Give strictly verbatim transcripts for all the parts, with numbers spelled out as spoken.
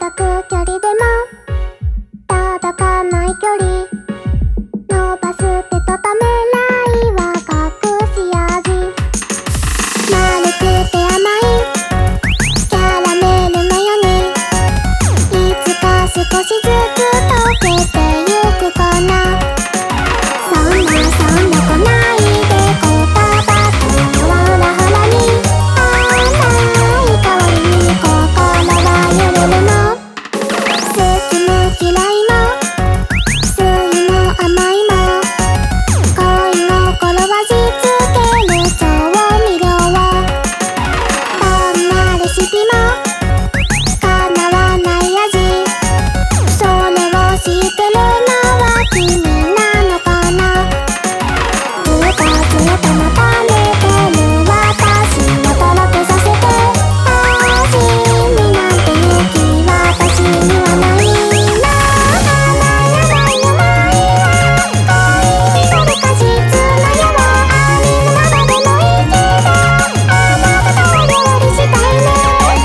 たく距離でも届かない距離伸ばす手とためらいは隠し味丸くて甘いキャラメルのようにいつか少しずつ溶けてゆくかな。そんなそんな来ないで言葉とほらほらに甘い香りに心は揺れるの。好きも嫌いも酸いも甘いも恋心はしつける調味料をどんなレシピも叶わない味それを知ってるのは君なのかな。ずっとずっと求めてる私をとろけさせて味になんて勇気私にはないの。甘い甘い甘いは恋になる果実のよう網のままでもいいけどあなたとお料理したいね。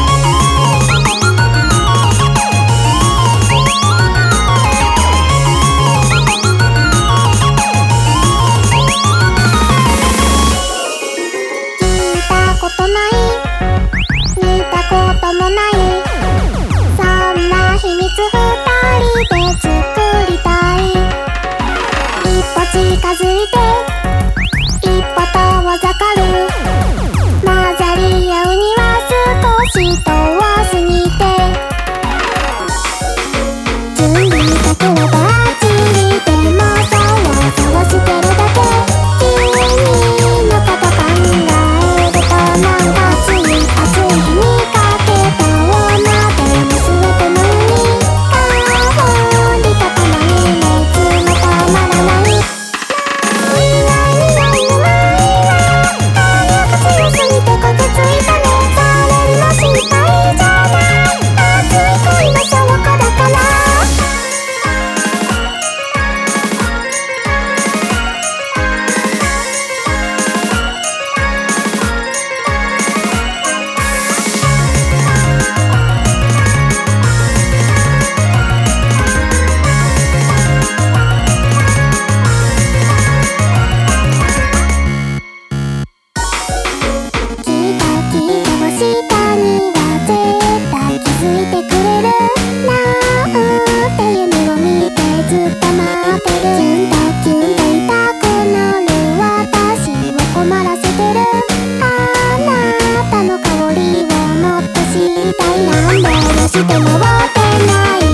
聞いたことない見たこともないそんな秘密二人で作りたい。一歩近づいて一歩遠ざかる混ざり合うには少し遠すぎて準備だけはバッチリでも想像してるだけ君のこと考えるとなんか暑い暑い日にかけたお鍋も全ての海香り高まり熱も止まらない。苦い苦い甘いは火力強すぎて焦げついたね。それも心配じゃない熱い恋の証拠だからきっときっと星下には絶対気づいてくれるなんて夢を見てずっと待ってる。キュンとキュンと痛くなる私を困らせてるあなたの香りをもっと知りたい。なんでどうしてもってない